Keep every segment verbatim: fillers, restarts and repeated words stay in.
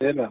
Hello.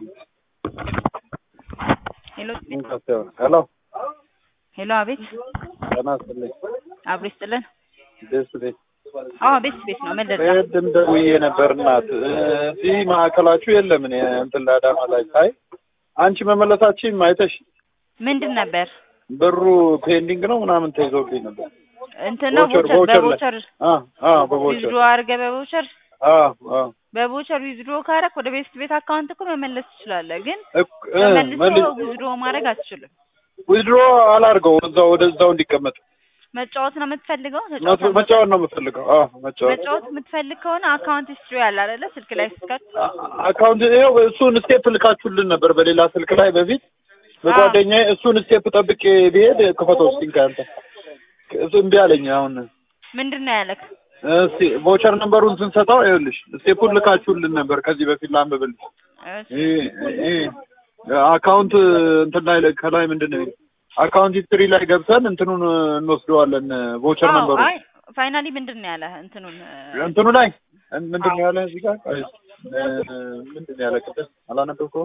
Hello. Hello. Hello, አቤት ተናስተልኝ አብሬ ስጥልን ደስ ደስ አዎ ቤት ቤት ነው መለዳ በደም ደውዬ ነበርናት እዚህ ማዕከላችሁ የለም እኔ እንትን ላዳማ ላይ ታይ አንቺ መመለሳችን ማይተሽ ምንድን ነበር ብሩ ፔንዲንግ ነው ምናምን ተይዞብኝ ነበር እንትን ነው ቦቸር በቦቸር አ አ በቦቸር ዊዝድሮ አድርገህ በቦቸር አ አ በቦቸር ዊዝድሮ ካረክ ወደ ቤት ቤት አካውንት እኮ መመለስ ትችላለህ ግን መልሶ ዊዝድሮ ማድረግ አትችልም ዊዝድሮ አላርገው እዛው ወደዛው እንዲቀመጥ መጫወት ነው የምትፈልገው መጫወት ነው የምትፈልገው አዎ መጫወት መጫወት የምትፈልግ ከሆነ አካውንት ሂስትሪ ያለ አይደለ ስልክ ላይ ስከት አካውንት ይኸው እሱን ስቴፕ ልካችሁልን ነበር በሌላ ስልክ ላይ በፊት በጓደኛዬ እሱን ስቴፕ ጠብቄ ብሄድ ክፈተው እስኪ ካንተ እሱ እምቢ አለኝ አሁን ምንድነው ያለክ እስቲ ቮቸር ነምበሩን ስንሰጣው ይኸውልሽ ስቴፑን ልካችሁልን ነበር ከዚህ በፊት ላንብብልሽ እ አካውንት እንትን ላይ ከላይ ምንድነው አካውንት ሂስትሪ ላይ ገብተን እንትኑን እንወስደዋለን ቮቸር ነምበሩ አይ ፋይናሊ ምንድነው ያለ እንትኑን እንትኑ ላይ ምንድነው ያለ እዚህ ጋር ምንድነው ያለ ቅድም አላነበብከው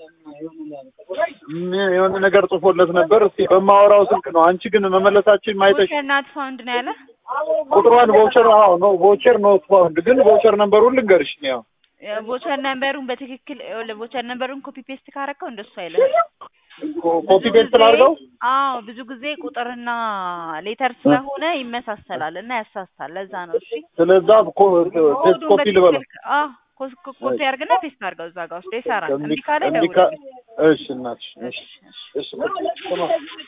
የሆነ ነገር ጽፎለት ነበር እስቲ በማወራው ስልክ ነው አንቺ ግን መመለሳችን ማይተሽ ቮቸር ናት ፋውንድ ነው ያለ ቁጥሯን ቮቸር አዎ ነው ቮቸር ነው ፋውንድ ግን ቮቸር ነምበሩን ልንገርሽ ነው ቮቸር ነምበሩን በትክክል ቮቸር ነምበሩን ኮፒ ፔስት ካረከው እንደሱ አይልም ኮፒ ፔስት ላድርገው አዎ ብዙ ጊዜ ቁጥርና ሌተር ስለሆነ ይመሳሰላል እና ያሳስታል ለዛ ነው እሺ ስለዛ ፔስት ኮፒ ልበለው አዎ ኮፒ አድርግና ፔስት አድርገው እዛ ጋር ውስጥ ይሰራል እንዴ ካለ ደውል እሺ እናትሽ እሺ እሺ